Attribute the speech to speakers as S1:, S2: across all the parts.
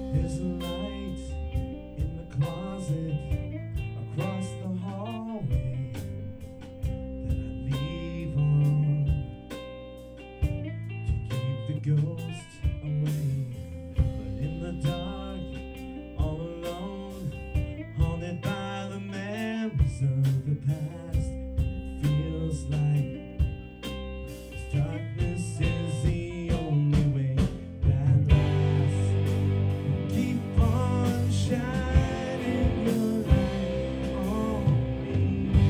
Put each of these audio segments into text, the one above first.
S1: There's a light in the closet across the hallway that I leave on to keep the ghost away. But in the dark, all alone, haunted by the memories of the past, it feels like this darkness is the only way that lasts. Keep on shining your light on me.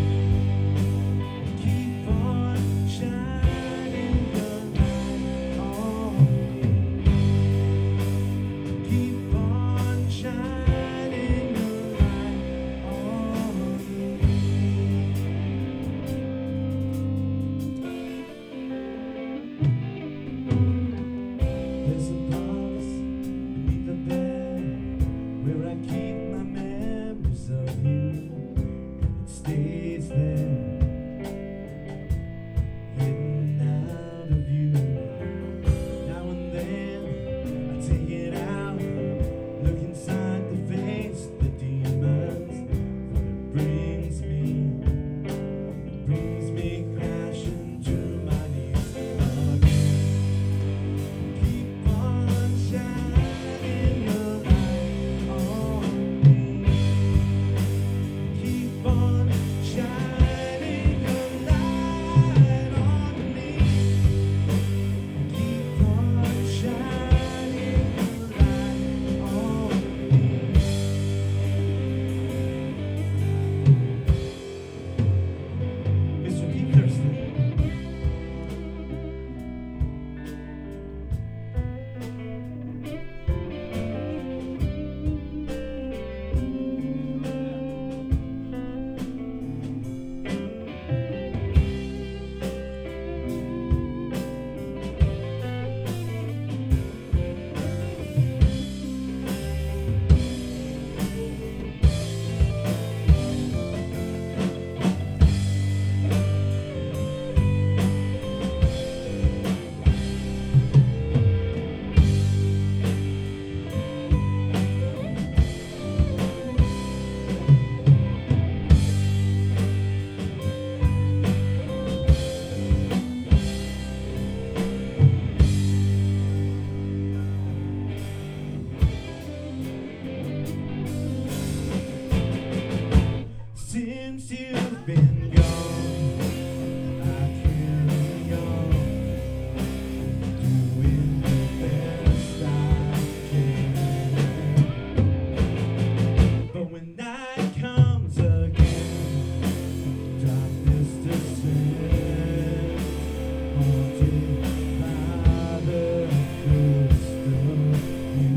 S1: Keep on shining your light on me. Keep on shining your light on me. There's a box beneath the bed where I keep my memories of you, and it stays there, hidden out of view. Now and then I take it out, look inside to face the demons, but it brings me crashing to my knees again. Keep on shining your light on me. Keep on shining your light on me. Keep on shining your light on me. Mr. Pete Thurston. Since you've been gone, I carry on, doing the best I can. But when night comes again, darkness descends, haunted by the ghost of you.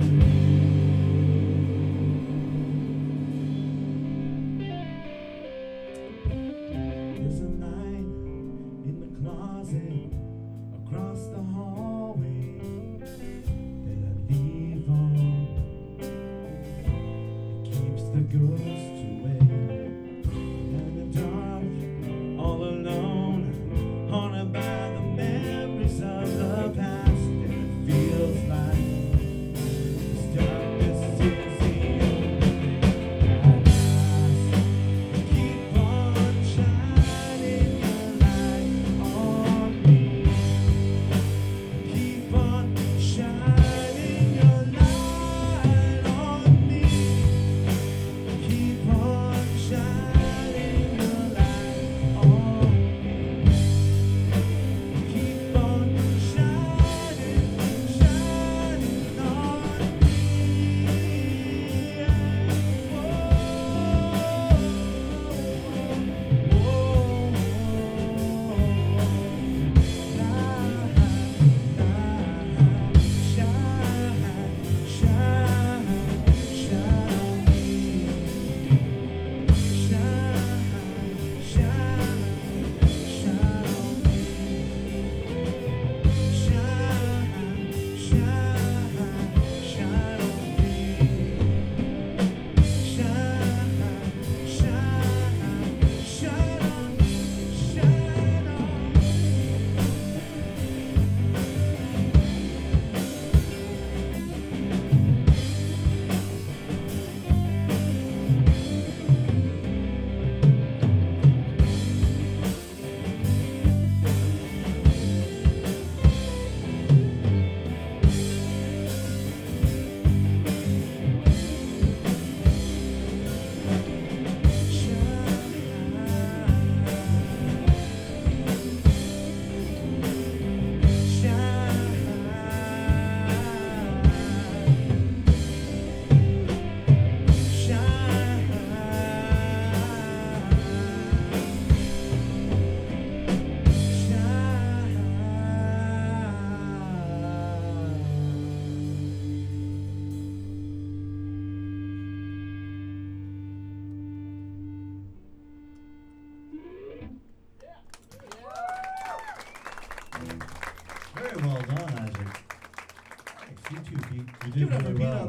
S1: There's a light in the closet across the hallway that I leave on. It keeps the ghost away. In the dark, all alone, haunted by the memories of the past, and it feels like this darkness is the only that lasts. Keep on shining your light on me. Keep on shining your light on me. Keep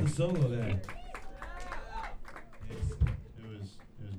S1: the solo there.